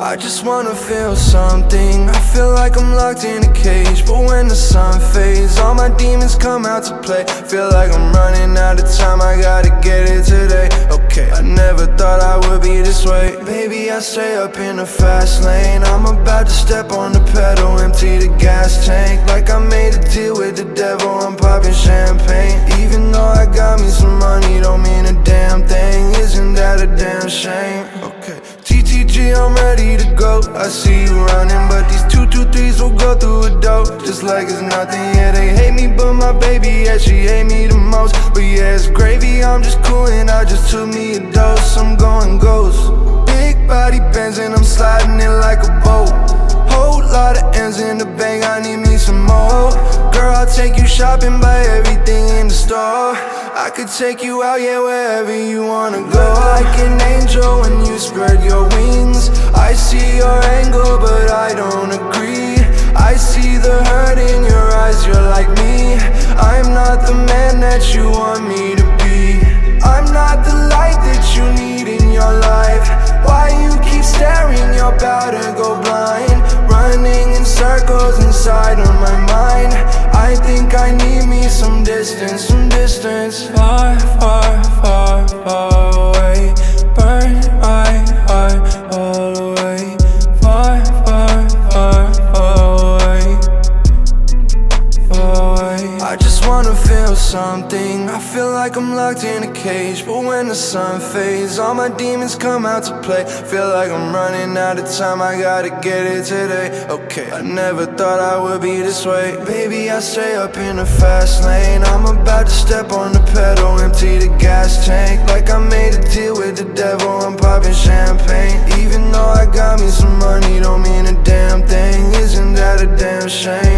I just wanna feel something. I feel like I'm locked in a cage, but when the sun fades, all my demons come out to play. Feel like I'm running out of time, I gotta get it today. Okay, I never thought I would be this way. Baby, I stay up in the fast lane. I'm about to step on the pedal, empty the gas tank. Like I made a deal with the devil, I'm popping champagne. Even though I got me some money, don't mean a damn thing. Isn't that a damn shame? Okay, TTG, I'm ready to go. I see you running, but these 223s will go through a door just like it's nothing. Yeah, they hate me, but my baby, yeah, she hate me the most. But yeah, it's gravy, I'm just cool and I just took me a dose. I'm going ghost. Big body bends and I'm sliding it like a boat. Whole lot of M's in the bank, I need me some more. Girl, I'll take you shopping, buy everything in the store. I could take you out, yeah, wherever you wanna go. Like an angel when you spread your wings. I see your angle, but I don't agree. I see the hurt in your eyes, you're like me. I'm not the man that you want me to be. I'm not the light that you need in your life. Why you keep staring, you're about to go blind. Running in circles inside of my mind. I think I need me some distance, some distance. Far, far, far, far away. Burn my heart all the way. Far, far, far, far away. Far away. I just wanna feel something. I feel like I'm locked in a cage, but when the sun fades, all my demons come out to play. Feel like I'm running out of time, I gotta get it today. Okay, I never thought I would be this way. Baby, I stay up in the fast lane. I'm about to step on the pedal, empty the gas tank. Like I made a deal with the devil, I'm popping champagne. Even though I got me some money, don't mean a damn thing. Isn't that a damn shame?